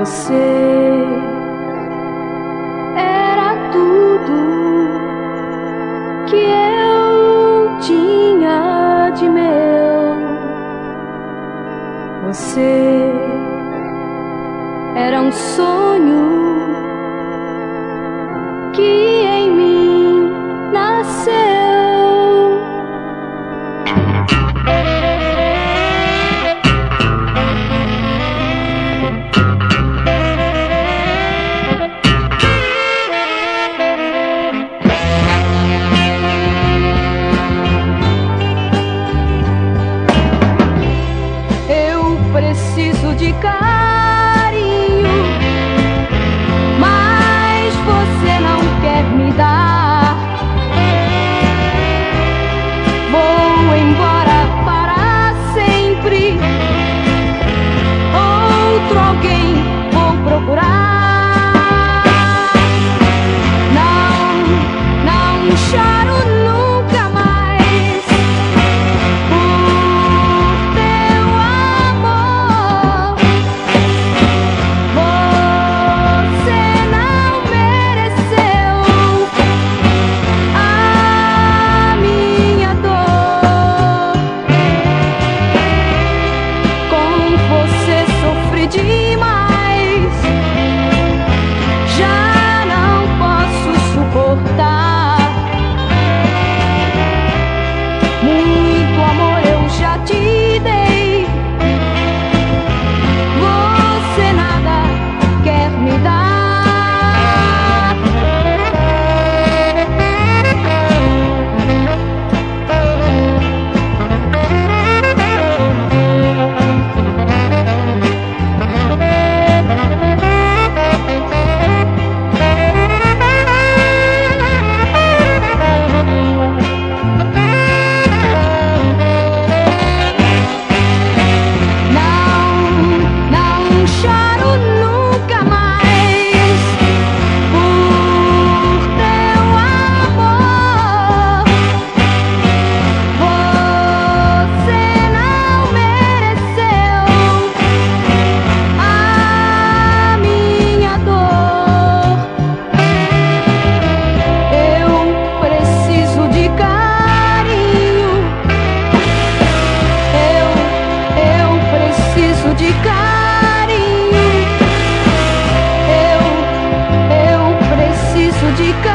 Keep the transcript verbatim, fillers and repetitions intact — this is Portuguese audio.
Você era tudo que eu tinha de meu. Você era um sonho que em mim nasceu. Preciso de carinho, mas você não quer me dar. Vou embora para sempre, outro alguém vou procurar. Não, não choro nunca mais por teu amor. Você não mereceu a minha dor. Com você sofri demais, já não posso suportar. Muito amor eu já te dei, você nada quer me dar. De carinho, eu, eu preciso de carinho.